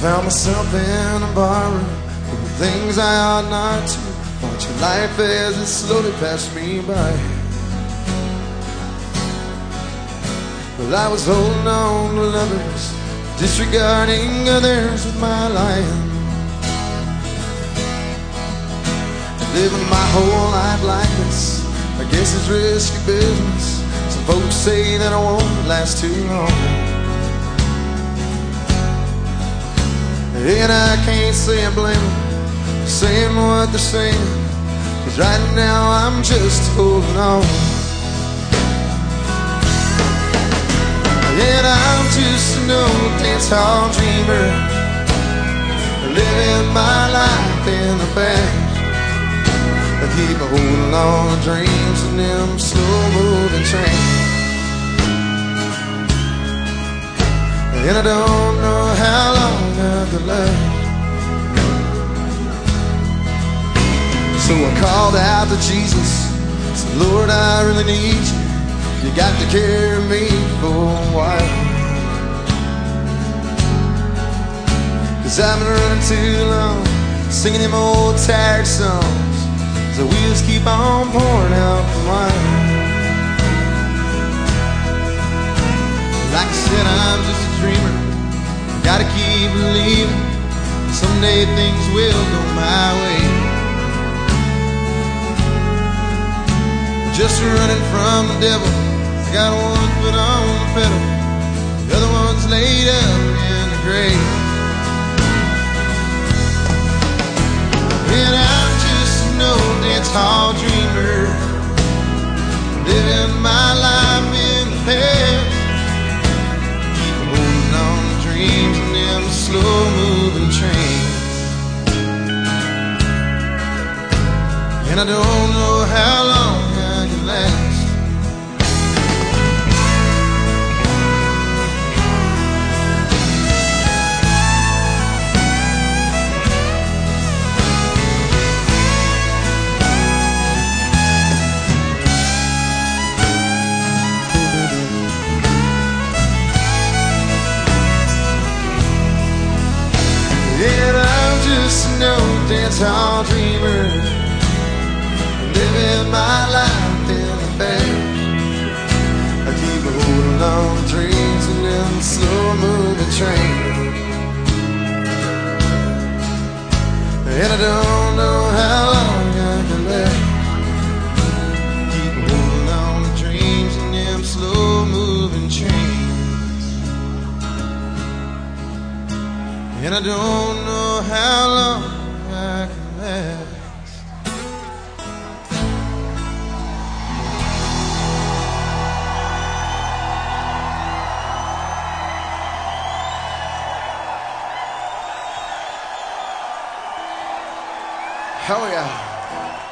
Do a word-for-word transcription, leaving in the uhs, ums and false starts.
Found myself in a barroom, doing things I ought not to, watching life as it slowly passed me by. Well, I was holding on to lovers, disregarding others with my life, living my whole life like this, I guess it's risky business. Some folks say that I won't last too long, and I can't say I blame them for saying what they're saying, 'cause right now I'm just holding on. And I'm just an old dance hall dreamer, living my life in the past. I keep holding on to dreams and them slow-moving trains, and I don't know how long I could last. So I called out to Jesus, said, Lord, I really need you. You got to carry me for a while, 'cause I've been running too long, singing them old tired songs, the wheels keep on pouring out the wine. Like I said, I'm just a dreamer, gotta keep believing, someday things will go my way. Just running from the devil, I got one foot on the pedal, the other one's laid up in the grave. And I'm just an old dance hall dreamer, living my life in the past. Keep holding on to dreams and them slow-moving trains, and I don't know how long I can last. And I'm just an old dance hall dreamer, living my life in the past. I keep holding on to dreams and them slow-moving trains, and I don't know how long I can last. Keep holding on to dreams and them slow-moving trains, and I don't know how long I can last. Hell yeah.